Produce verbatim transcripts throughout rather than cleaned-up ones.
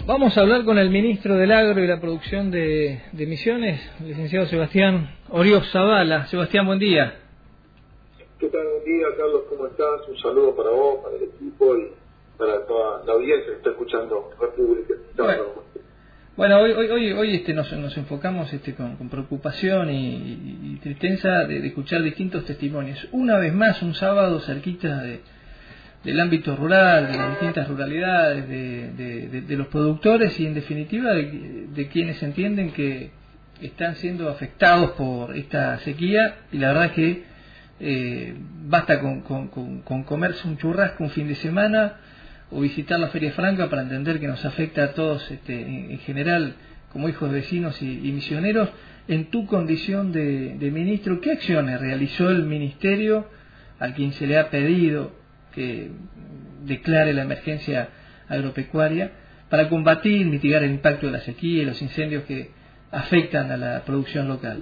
Vamos a hablar con el ministro del Agro y la Producción de, de Misiones, el licenciado Sebastián Oriol Zavala. Sebastián, buen día. ¿Qué tal? Buen día, Carlos, ¿cómo estás? Un saludo para vos, para el equipo y para toda la audiencia que está escuchando República. Bueno, bueno hoy hoy hoy, hoy este, nos, nos enfocamos este, con, con preocupación y, y, y tristeza de, de escuchar distintos testimonios. Una vez más, un sábado cerquita de... del ámbito rural, de las distintas ruralidades, de, de, de, de los productores y en definitiva de, de quienes entienden que están siendo afectados por esta sequía, y la verdad es que eh, basta con, con, con, con comerse un churrasco un fin de semana o visitar la Feria Franca para entender que nos afecta a todos este, en, en general como hijos de vecinos y, y misioneros. En tu condición de, de ministro, ¿qué acciones realizó el ministerio al quien se le ha pedido que declare la emergencia agropecuaria para combatir, mitigar el impacto de la sequía y los incendios que afectan a la producción local?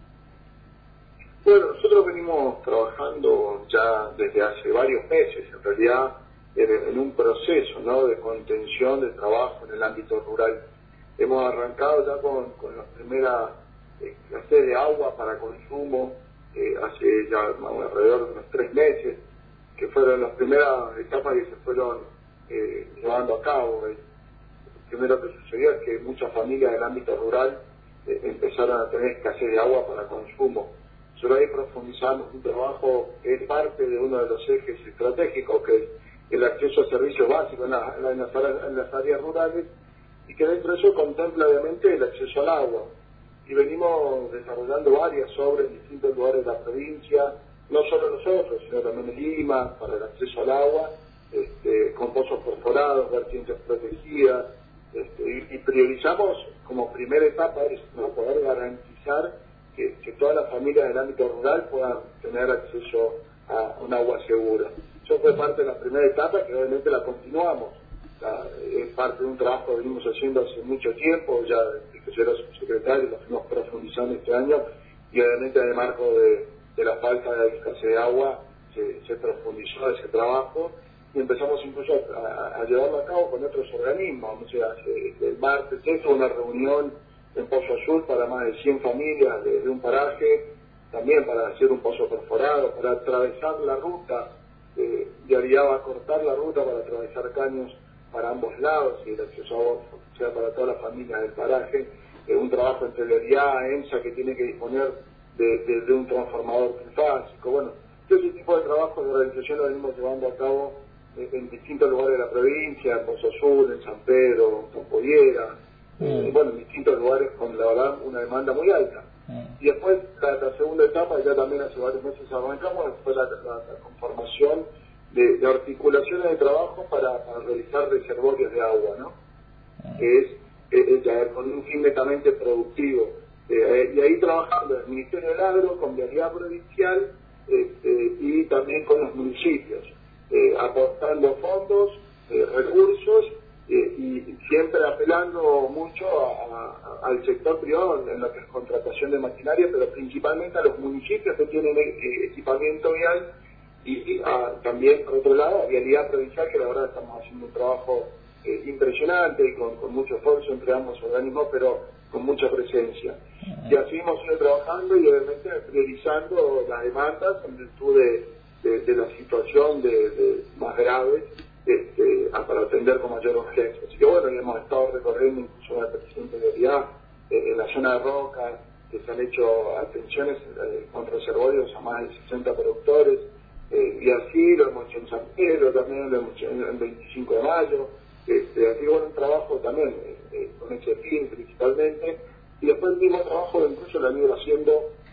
Bueno, nosotros venimos trabajando ya desde hace varios meses, en realidad, en, en un proceso, ¿no?, de contención de trabajo en el ámbito rural. Hemos arrancado ya con, con la primera eh, clase de agua para consumo eh, hace ya alrededor de unos tres meses, que fueron las primeras etapas que se fueron eh, llevando a cabo. El primero que sucedió es que muchas familias del ámbito rural eh, empezaron a tener escasez de agua para consumo. Nosotros ahí profundizamos un trabajo que es parte de uno de los ejes estratégicos, que es el acceso a servicios básicos en, la, en, las, en las áreas rurales, y que dentro de eso contempla obviamente el acceso al agua. Y venimos desarrollando varias obras en distintos lugares de la provincia, no solo nosotros, sino también en Lima, para el acceso al agua, este, con pozos perforados, vertientes protegidas, este, y, y priorizamos como primera etapa eso, ¿no?, poder garantizar que, que todas las familias del ámbito rural puedan tener acceso a un agua segura. Eso fue parte de la primera etapa, que obviamente la continuamos. La, es parte de un trabajo que venimos haciendo hace mucho tiempo, ya desde que yo era subsecretario, lo fuimos profundizando este año, y obviamente en el marco de de la falta de escasez de agua se, se profundizó ese trabajo y empezamos incluso a, a llevarlo a cabo con otros organismos. O sea, el martes esto una reunión en Pozo Azul para más de cien familias de, de un paraje, también para hacer un pozo perforado, para atravesar la ruta, eh, y Ariá va a cortar la ruta para atravesar caños para ambos lados y el acceso a agua sea para todas las familias del paraje. Eh, un trabajo entre el Ariá, EMSA, que tiene que disponer De, de, de un transformador trifásico. Bueno, todo ese tipo de trabajos de organización lo venimos llevando a cabo en, en distintos lugares de la provincia, en Pozo Azul, en San Pedro, en Tompollera, mm. eh, bueno, en distintos lugares con, la verdad, una demanda muy alta. Mm. Y después, la, la segunda etapa, ya también hace varios meses arrancamos, fue la, la, la conformación de, de articulaciones de trabajo para, para realizar reservorios de agua, ¿no? Mm. Que es, es ya con un fin netamente productivo. Eh, y ahí trabajando el Ministerio del Agro con Vialidad Provincial este, y también con los municipios, eh, aportando fondos, eh, recursos eh, y siempre apelando mucho a, a, al sector privado en, en lo que es contratación de maquinaria, pero principalmente a los municipios que tienen eh, equipamiento vial y, y a, también, por otro lado, a Vialidad Provincial, que la verdad estamos haciendo un trabajo eh, impresionante y con, con mucho esfuerzo entre ambos organismos, pero con mucha presencia. Y así hemos ido trabajando y obviamente priorizando las demandas en virtud de, de, de la situación de, de más graves este, para atender con mayor urgencia. Así que bueno, hemos estado recorriendo incluso con el presidente de Ariá, eh, en la zona de Roca, que se han hecho atenciones eh, con reservorios a más de sesenta productores, eh, y así lo hemos hecho en San Pedro, también lo hemos hecho en el veinticinco de mayo, este, así que bueno, un trabajo también eh, eh, con ese fin principalmente. Y después el mismo trabajo incluso lo han ido haciendo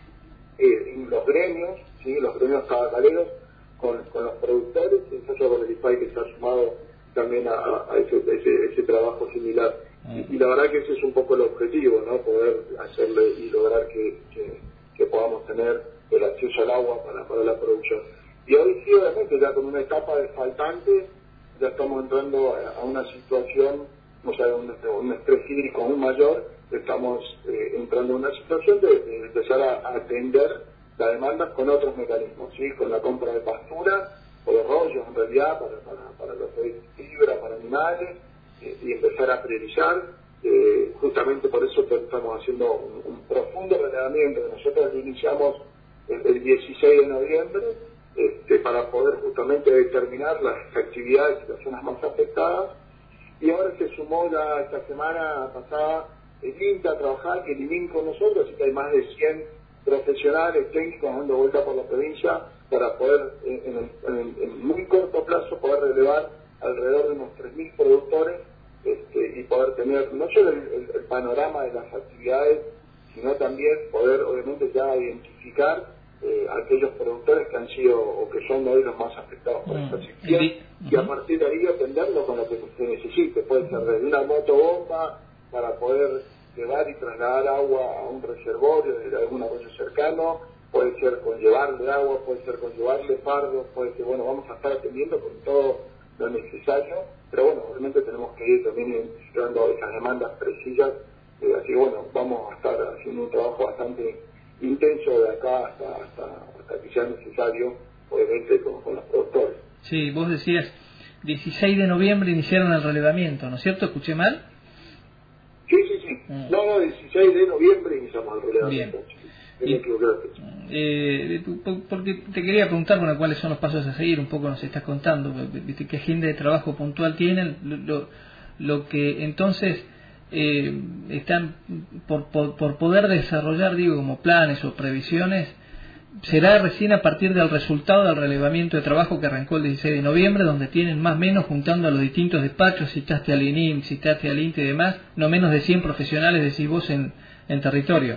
eh, en los gremios, ¿sí?, los gremios tabacaleros con, con los productores, y nosotros con el I P A I que se ha sumado también a, a ese, ese, ese trabajo similar. Y, y la verdad que ese es un poco el objetivo, ¿no?, poder hacerle y lograr que, que, que podamos tener el acceso al agua para, para la producción. Y hoy sí, obviamente, ya con una etapa de faltante, ya estamos entrando a, a una situación, o sea, un, un estrés hídrico aún mayor. Estamos eh, entrando en una situación de, de empezar a, a atender la demanda con otros mecanismos, ¿sí?, con la compra de pastura o de rollos en realidad para, para, para los de fibra, para animales, eh, y empezar a priorizar. Eh, justamente por eso estamos haciendo un, un profundo relevamiento que nosotros lo iniciamos el, el dieciséis de noviembre este, para poder justamente determinar las actividades y las zonas más afectadas, y ahora se sumó ya esta semana pasada el INTA a trabajar y el I N I M con nosotros, así que hay más de cien profesionales técnicos dando vuelta por la provincia para poder en, en, en, en muy corto plazo poder relevar alrededor de unos tres mil productores. Este, y poder tener no solo el, el, el panorama de las actividades, sino también poder obviamente ya identificar eh, aquellos productores que han sido o que son hoy los más afectados por esta sequía, uh-huh. y a partir de ahí atenderlo con lo que se necesite. Puede ser desde una motobomba para poder llevar y trasladar agua a un reservorio de algún arroyo cercano, puede ser con llevarle agua, puede ser con llevarle fardos, puede ser, bueno, vamos a estar atendiendo con todo lo necesario, pero bueno, obviamente tenemos que ir también identificando esas demandas precisas, eh, así que bueno, vamos a estar haciendo un trabajo bastante intenso de acá hasta, hasta, hasta que sea necesario, obviamente con, con los productores. Sí, vos decías, dieciséis de noviembre iniciaron el relevamiento, ¿no es cierto? ¿Escuché mal? Sí, sí, sí. Mm. No, no, dieciséis de noviembre iniciamos el relevamiento. Bien. Y, eh, porque te quería preguntar, bueno, cuáles son los pasos a seguir, un poco nos estás contando, ¿viste? ¿Qué agenda de trabajo puntual tienen? Lo, lo, lo que entonces eh, están por, por, por poder desarrollar, digo, como planes o previsiones, será recién a partir del resultado del relevamiento de trabajo que arrancó el dieciséis de noviembre, donde tienen más o menos, juntando a los distintos despachos, citaste al I N I M, citaste al INTA y demás, no menos de cien profesionales, decís vos, en, en territorio.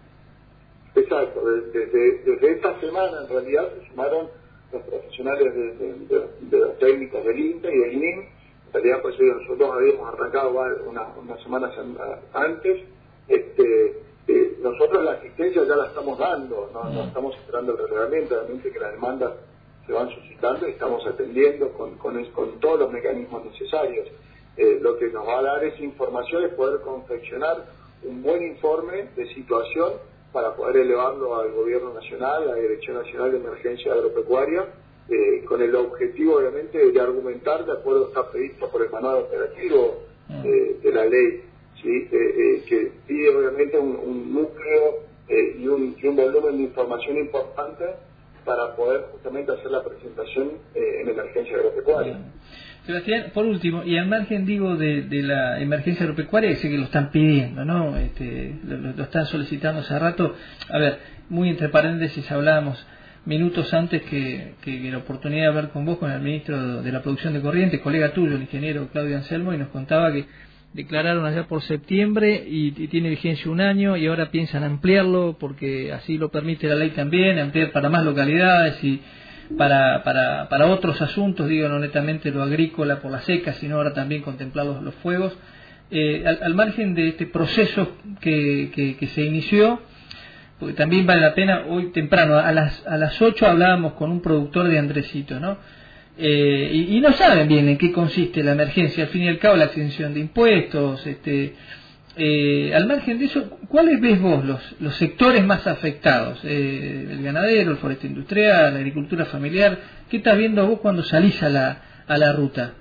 Exacto, desde, desde, desde esta semana en realidad se sumaron los profesionales de, de, de, de los técnicos del INTA y del I N I M. En realidad pues nosotros habíamos arrancado una, unas semanas antes. Este, eh, nosotros la asistencia ya la estamos dando, no, no estamos esperando el relevamiento, realmente que las demandas se van suscitando y estamos atendiendo con, con, con todos los mecanismos necesarios. Eh, lo que nos va a dar esa información es poder confeccionar un buen informe de situación para poder elevarlo al Gobierno Nacional, a la Dirección Nacional de Emergencia Agropecuaria, eh, con el objetivo, obviamente, de argumentar, de acuerdo a lo que está previsto por el manual operativo eh, de la ley, ¿sí? eh, eh, que pide, obviamente, un, un núcleo eh, y, un, y un volumen de información importante para poder justamente hacer la presentación eh, en emergencia agropecuaria. Sebastián, por último, y al margen, digo, de, de la emergencia agropecuaria, sé que lo están pidiendo, ¿no? Este, lo, lo están solicitando hace rato. A ver, muy entre paréntesis, hablábamos minutos antes que, que, que la oportunidad de hablar con vos, con el ministro de la Producción de Corrientes, colega tuyo, el ingeniero Claudio Anselmo, y nos contaba que declararon allá por septiembre y, y tiene vigencia un año, y ahora piensan ampliarlo porque así lo permite la ley también, ampliar para más localidades y para para para otros asuntos, digo, no netamente lo agrícola por la seca, sino ahora también contemplar los, los fuegos. Eh, al, al margen de este proceso que, que, que se inició, porque también vale la pena, hoy temprano, a las a las ocho hablábamos con un productor de Andresito, ¿no? Eh, y, y no saben bien en qué consiste la emergencia, al fin y al cabo la exención de impuestos, este eh, al margen de eso, ¿cuáles ves vos los, los sectores más afectados? Eh, el ganadero, el foreste industrial, la agricultura familiar, ¿qué estás viendo vos cuando salís a la, a la ruta?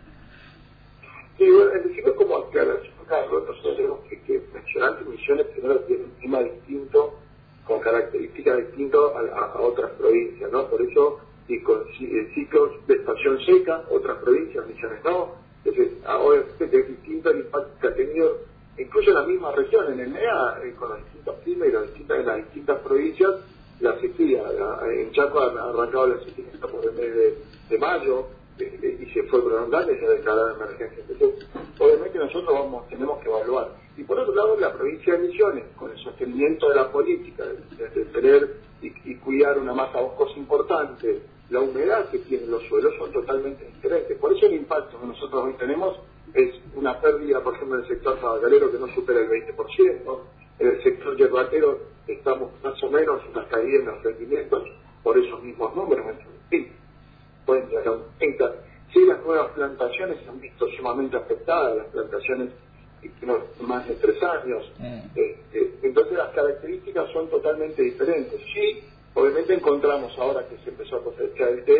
Sí, bueno, en principio como aclaración, Carlos, nosotros tenemos que, que mencionar que Misiones primero tiene un clima distinto, con características distintas a, a, a otras provincias, ¿no? Por eso, y con ciclos de estación seca, otras provincias, Misiones no, entonces ahora es distinto el impacto que ha tenido incluso en la misma región, en el N E A, eh, con los distintos climas y las distintas, en las distintas provincias, la sequía. La, en Chaco ha arrancado la sequía por el mes de, de mayo eh, y se fue prolongando y se declaró emergencia. Entonces, obviamente nosotros vamos tenemos que evaluar. Y por otro lado, la provincia de Misiones, con el sostenimiento de la política, de, de tener y, y cuidar una masa boscosa importante, la humedad que tienen los suelos son totalmente diferentes. Por eso el impacto que nosotros hoy tenemos es una pérdida, por ejemplo, en el sector tabacalero que no supera el veinte por ciento, en el sector yerbatero estamos más o menos en las caídas en los rendimientos por esos mismos números, en fin, pueden llegar a un treinta. Sí, las nuevas plantaciones se han visto sumamente afectadas, las plantaciones de más de tres años, mm. eh, eh, entonces las características son totalmente diferentes. Sí, obviamente encontramos ahora que se empezó a cosechar el té,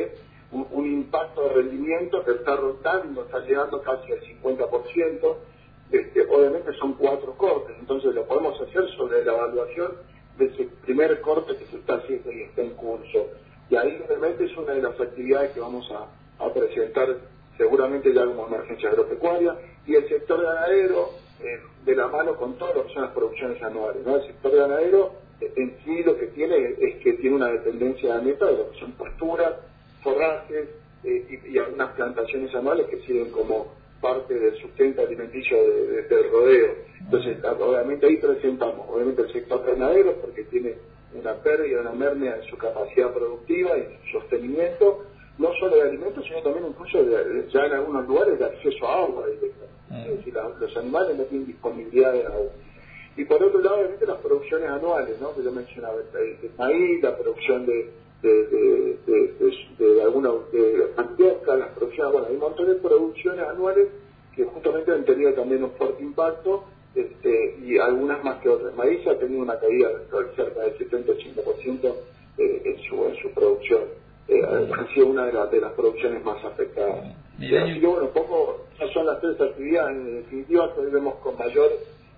un, un impacto de rendimiento que está rotando, está llegando casi al cincuenta por ciento. Este, obviamente son cuatro cortes, entonces lo podemos hacer sobre la evaluación de ese primer corte que se está haciendo y está en curso. Y ahí realmente es una de las actividades que vamos a, a presentar seguramente ya como emergencia agropecuaria, y el sector ganadero eh, de la mano con todo lo que son las producciones anuales, ¿no? El sector ganadero eh, en sí lo que tiene es que tiene una dependencia neta de lo que son pasturas, forrajes eh, y, y algunas plantaciones anuales que sirven como parte del sustento alimenticio de, de, del rodeo. Entonces, obviamente ahí presentamos, obviamente el sector ganadero, porque tiene una pérdida, una merma en su capacidad productiva y en su sostenimiento, no solo de alimentos, sino también incluso de, de, ya en algunos lugares de acceso a agua. Es decir, la, los animales no tienen disponibilidad de agua. Y por otro lado, obviamente las producciones anuales, ¿no? Que yo mencionaba, el, el maíz, la producción de de, de, de, de, de alguna de mandioca, las producciones, bueno, hay un montón de producciones anuales que justamente han tenido también un fuerte impacto, este, y algunas más que otras. Maíz ha tenido una caída de cerca del setenta a ochenta por ciento eh, en, su, en su producción. Eh, ha sido una de, la, de las producciones más afectadas. Y así que bueno, un poco, esas son las tres actividades en definitiva que hoy vemos con mayor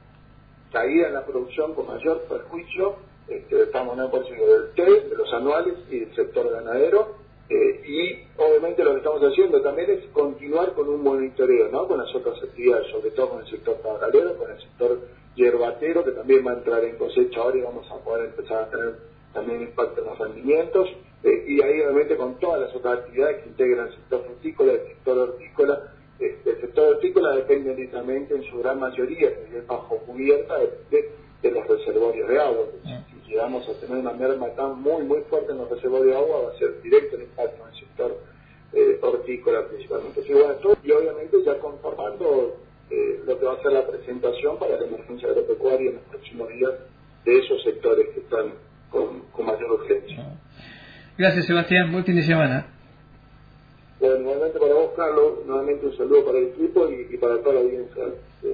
caída en la producción, con mayor perjuicio. Este, estamos en el bolsillo del T E, de los anuales y del sector ganadero, eh, y obviamente lo que estamos haciendo también es continuar con un monitoreo, ¿no? Con las otras actividades, sobre todo con el sector tabacalero, con el sector yerbatero, que también va a entrar en cosecha ahora y vamos a poder empezar a tener también impacto en los rendimientos, eh, y ahí obviamente con todas las otras actividades que integran el sector frutícola, el sector hortícola. Este, el sector hortícola depende directamente en su gran mayoría, que es bajo cubierta, de, de, de los reservorios de agua. Si llegamos a tener una merma tan muy muy fuerte en los reservorios de agua, va a ser directo el impacto en el sector eh, hortícola principalmente. Entonces, bueno, todo, y obviamente ya conformando eh, lo que va a ser la presentación para la emergencia agropecuaria en los próximos días de esos sectores que están con, con mayor urgencia. Gracias, Sebastián. Buen fin de semana. Bueno, nuevamente para vos, Carlos, nuevamente un saludo para el equipo y, y para toda la audiencia.